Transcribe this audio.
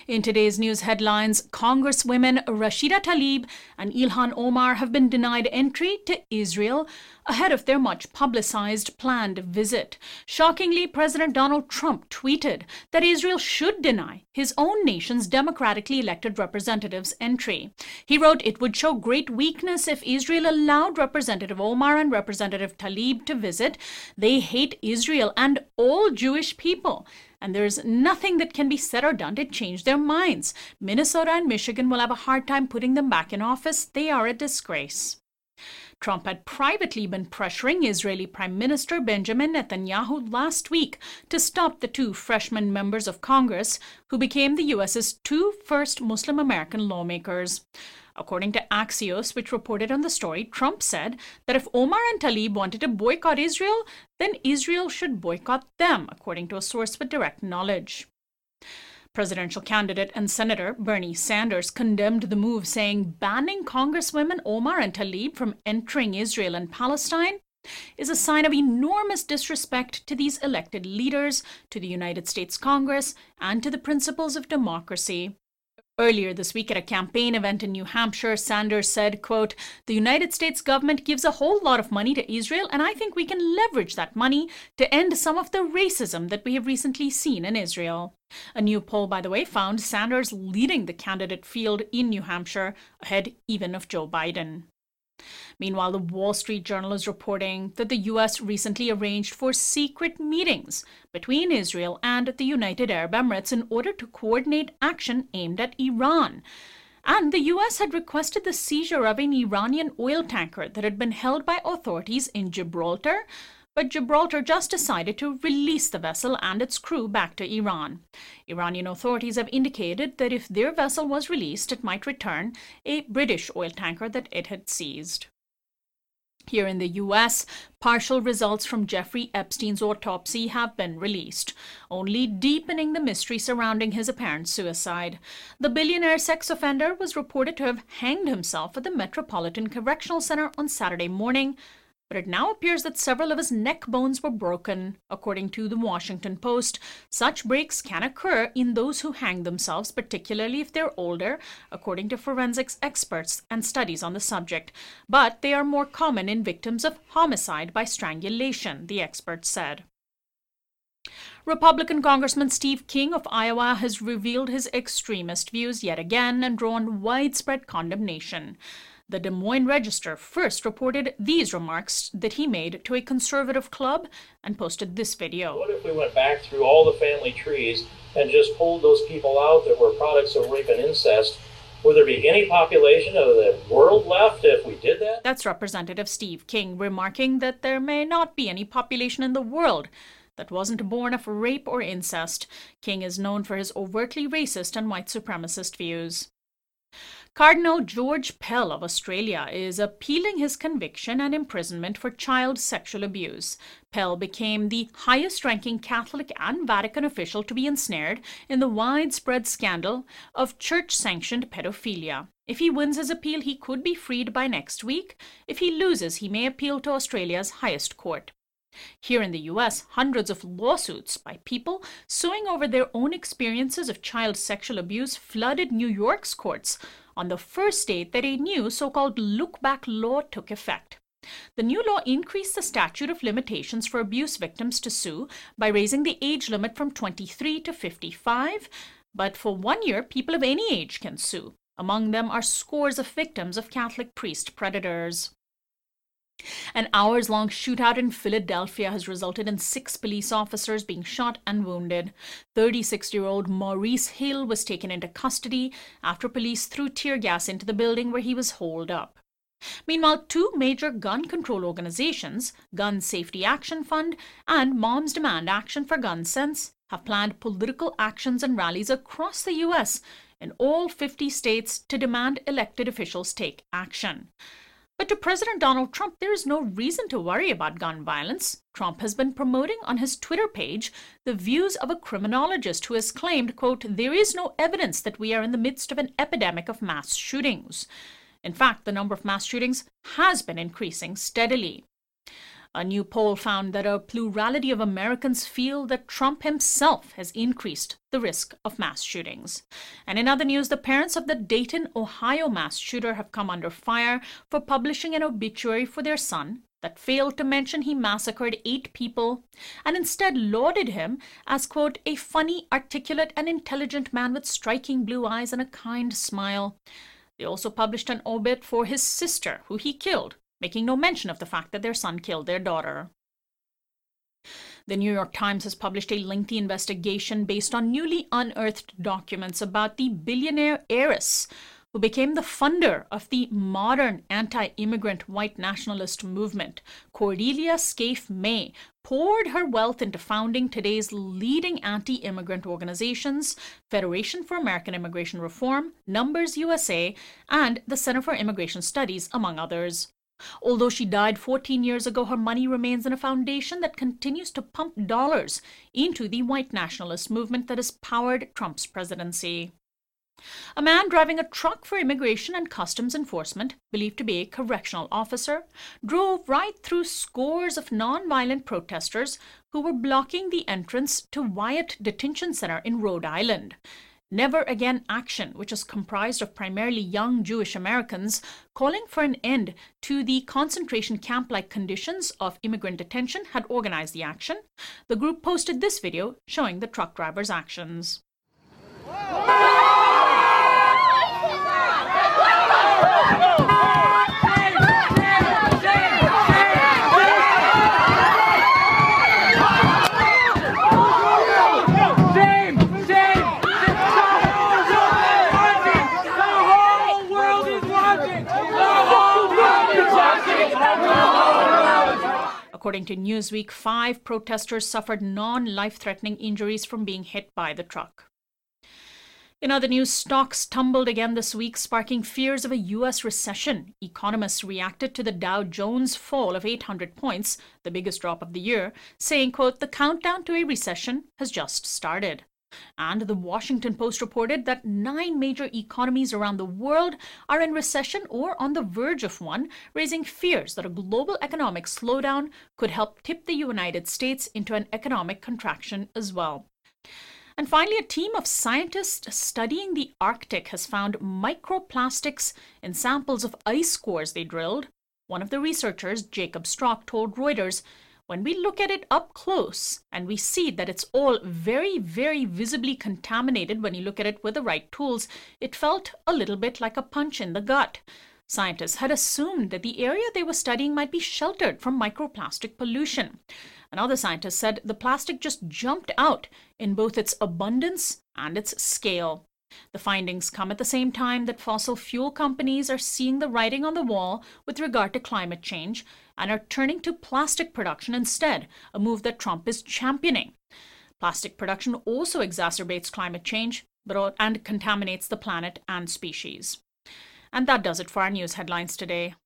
In today's news headlines, Congresswomen Rashida Tlaib and Ilhan Omar have been denied entry to Israel ahead of their much publicized planned visit. Shockingly, President Donald Trump tweeted that Israel should deny his own nation's democratically elected representatives entry. He wrote it would show great weakness if Israel allowed Representative Omar and Representative Tlaib to visit. They hate Israel and all Jewish people, and there's nothing that can be said or done to change their minds. Minnesota and Michigan will have a hard time putting them back in office. They are a disgrace. Trump had privately been pressuring Israeli Prime Minister Benjamin Netanyahu last week to stop the two freshman members of Congress who became the U.S.'s two first Muslim American lawmakers. According to Axios, which reported on the story, Trump said that if Omar and Tlaib wanted to boycott Israel, then Israel should boycott them, according to a source with direct knowledge. Presidential candidate and Senator Bernie Sanders condemned the move, saying banning Congresswomen Omar and Tlaib from entering Israel and Palestine is a sign of enormous disrespect to these elected leaders, to the United States Congress, and to the principles of democracy. Earlier this week at a campaign event in New Hampshire, Sanders said, quote, "The United States government gives a whole lot of money to Israel, and I think we can leverage that money to end some of the racism that we have recently seen in Israel." A new poll, by the way, found Sanders leading the candidate field in New Hampshire, ahead even of Joe Biden. Meanwhile, the Wall Street Journal is reporting that the U.S. recently arranged for secret meetings between Israel and the United Arab Emirates in order to coordinate action aimed at Iran. And the U.S. had requested the seizure of an Iranian oil tanker that had been held by authorities in Gibraltar, but Gibraltar just decided to release the vessel and its crew back to Iran. Iranian authorities have indicated that if their vessel was released, it might return a British oil tanker that it had seized. Here in the U.S., partial results from Jeffrey Epstein's autopsy have been released, only deepening the mystery surrounding his apparent suicide. The billionaire sex offender was reported to have hanged himself at the Metropolitan Correctional Center on Saturday morning, but it now appears that several of his neck bones were broken. According to the Washington Post, such breaks can occur in those who hang themselves, particularly if they're older, according to forensics experts and studies on the subject. But they are more common in victims of homicide by strangulation, the experts said. Republican Congressman Steve King of Iowa has revealed his extremist views yet again and drawn widespread condemnation. The Des Moines Register first reported these remarks that he made to a conservative club and posted this video. What if we went back through all the family trees and just pulled those people out that were products of rape and incest? Would there be any population of the world left if we did that? That's Representative Steve King remarking that there may not be any population in the world that wasn't born of rape or incest. King is known for his overtly racist and white supremacist views. Cardinal George Pell of Australia is appealing his conviction and imprisonment for child sexual abuse. Pell became the highest-ranking Catholic and Vatican official to be ensnared in the widespread scandal of church-sanctioned pedophilia. If he wins his appeal, he could be freed by next week. If he loses, he may appeal to Australia's highest court. Here in the U.S., hundreds of lawsuits by people suing over their own experiences of child sexual abuse flooded New York's courts on the first day that a new so-called look-back law took effect. The new law increased the statute of limitations for abuse victims to sue by raising the age limit from 23 to 55, but for 1 year, people of any age can sue. Among them are scores of victims of Catholic priest predators. An hours-long shootout in Philadelphia has resulted in 6 police officers being shot and wounded. 36-year-old Maurice Hill was taken into custody after police threw tear gas into the building where he was holed up. Meanwhile, 2 major gun control organizations, Gun Safety Action Fund and Moms Demand Action for Gun Sense, have planned political actions and rallies across the U.S. in all 50 states to demand elected officials take action. But to President Donald Trump, there is no reason to worry about gun violence. Trump has been promoting on his Twitter page the views of a criminologist who has claimed, quote, "There is no evidence that we are in the midst of an epidemic of mass shootings." In fact, the number of mass shootings has been increasing steadily. A new poll found that a plurality of Americans feel that Trump himself has increased the risk of mass shootings. And in other news, the parents of the Dayton, Ohio mass shooter have come under fire for publishing an obituary for their son that failed to mention he massacred 8 people and instead lauded him as, quote, a funny, articulate, and intelligent man with striking blue eyes and a kind smile. They also published an obit for his sister, who he killed, making no mention of the fact that their son killed their daughter. The New York Times has published a lengthy investigation based on newly unearthed documents about the billionaire heiress who became the funder of the modern anti-immigrant white nationalist movement. Cordelia Scaife May poured her wealth into founding today's leading anti-immigrant organizations, Federation for American Immigration Reform, Numbers USA, and the Center for Immigration Studies, among others. Although she died 14 years ago, her money remains in a foundation that continues to pump dollars into the white nationalist movement that has powered Trump's presidency. A man driving a truck for Immigration and Customs Enforcement, believed to be a correctional officer, drove right through scores of non-violent protesters who were blocking the entrance to Wyatt Detention Center in Rhode Island. Never Again Action, which is comprised of primarily young Jewish Americans, calling for an end to the concentration camp-like conditions of immigrant detention, had organized the action. The group posted this video showing the truck driver's actions. According to Newsweek, 5 protesters suffered non-life-threatening injuries from being hit by the truck. In other news, stocks tumbled again this week, sparking fears of a U.S. recession. Economists reacted to the Dow Jones fall of 800 points, the biggest drop of the year, saying, quote, the countdown to a recession has just started. And the Washington Post reported that 9 major economies around the world are in recession or on the verge of one, raising fears that a global economic slowdown could help tip the United States into an economic contraction as well. And finally, a team of scientists studying the Arctic has found microplastics in samples of ice cores they drilled. One of the researchers, Jacob Strock, told Reuters, when we look at it up close and we see that it's all very, very visibly contaminated when you look at it with the right tools, it felt a little bit like a punch in the gut. Scientists had assumed that the area they were studying might be sheltered from microplastic pollution. Another scientist said the plastic just jumped out in both its abundance and its scale. The findings come at the same time that fossil fuel companies are seeing the writing on the wall with regard to climate change and are turning to plastic production instead, a move that Trump is championing. Plastic production also exacerbates climate change and contaminates the planet and species. And that does it for our news headlines today.